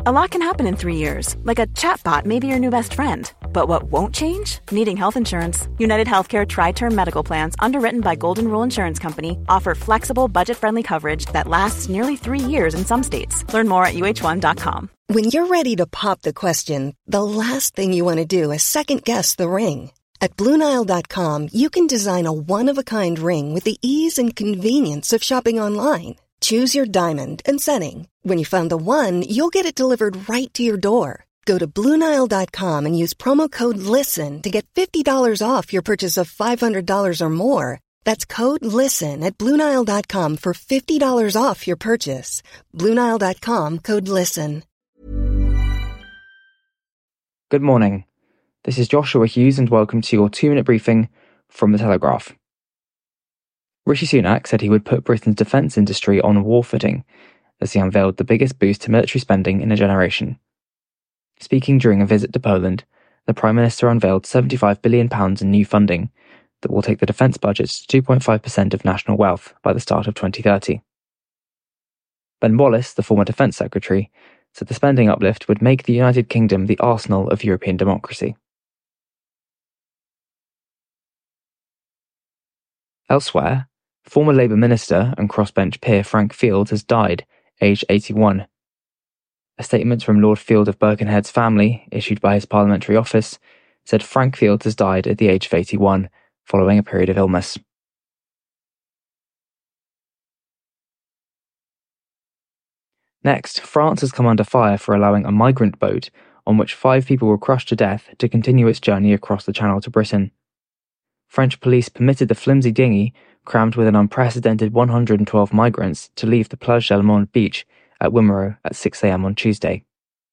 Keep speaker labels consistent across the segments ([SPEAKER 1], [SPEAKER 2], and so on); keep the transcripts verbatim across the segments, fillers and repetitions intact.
[SPEAKER 1] A lot can happen in three years, like a chatbot may be your new best friend. But what won't change? Needing health insurance. United Healthcare Tri-Term Medical Plans, underwritten by Golden Rule Insurance Company, offer flexible, budget-friendly coverage that lasts nearly three years in some states. Learn more at U H one dot com.
[SPEAKER 2] When you're ready to pop the question, the last thing you want to do is second-guess the ring. At Blue Nile dot com, you can design a one-of-a-kind ring with the ease and convenience of shopping online. Choose your diamond and setting. When you find the one, you'll get it delivered right to your door. Go to Blue Nile dot com and use promo code LISTEN to get fifty dollars off your purchase of five hundred dollars or more. That's code LISTEN at Blue Nile dot com for fifty dollars off your purchase. Blue Nile dot com, code LISTEN.
[SPEAKER 3] Good morning. This is Joshua Hughes and welcome to your two-minute briefing from The Telegraph. Rishi Sunak said he would put Britain's defence industry on war footing as he unveiled the biggest boost to military spending in a generation. Speaking during a visit to Poland, the Prime Minister unveiled seventy-five billion pounds in new funding that will take the defence budget to two point five percent of national wealth by the start of twenty thirty. Ben Wallace, the former Defence Secretary, said the spending uplift would make the United Kingdom the arsenal of European democracy. Elsewhere, former Labour Minister and crossbench peer Frank Field has died, aged eighty-one. A statement from Lord Field of Birkenhead's family, issued by his parliamentary office, said Frank Field has died at the age of eighty-one, following a period of illness. Next, France has come under fire for allowing a migrant boat, on which five people were crushed to death, to continue its journey across the Channel to Britain. French police permitted the flimsy dinghy, crammed with an unprecedented one hundred twelve migrants, to leave the Plage d'Allemande beach at Wimereux at six a.m. on Tuesday.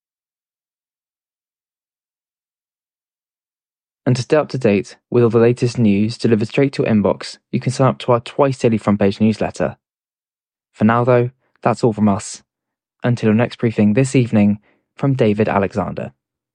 [SPEAKER 3] And to stay up to date with all the latest news delivered straight to your inbox, you can sign up to our twice-daily front-page newsletter. For now, though, that's all from us. Until your next briefing this evening, from David Alexander.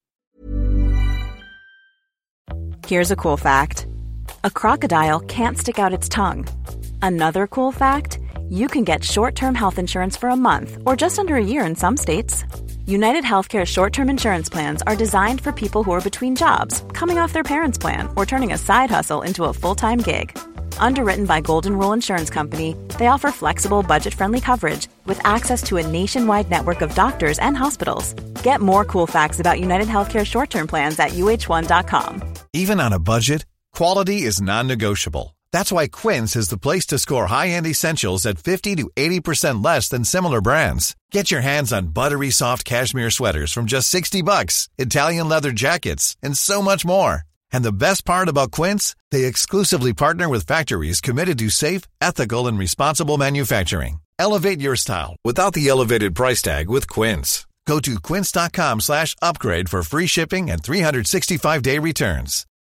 [SPEAKER 1] Here's a cool fact. A crocodile can't stick out its tongue. Another cool fact, you can get short-term health insurance for a month or just under a year in some states. United Healthcare short-term insurance plans are designed for people who are between jobs, coming off their parents' plan, or turning a side hustle into a full-time gig. Underwritten by Golden Rule Insurance Company, they offer flexible, budget-friendly coverage with access to a nationwide network of doctors and hospitals. Get more cool facts about United Healthcare short-term plans at U H one dot com.
[SPEAKER 4] Even on a budget, quality is non-negotiable. That's why Quince is the place to score high-end essentials at fifty to eighty percent less than similar brands. Get your hands on buttery soft cashmere sweaters from just sixty bucks, Italian leather jackets, and so much more. And the best part about Quince, they exclusively partner with factories committed to safe, ethical, and responsible manufacturing. Elevate your style without the elevated price tag with Quince. Go to quince dot com slash upgrade for free shipping and three sixty-five day returns.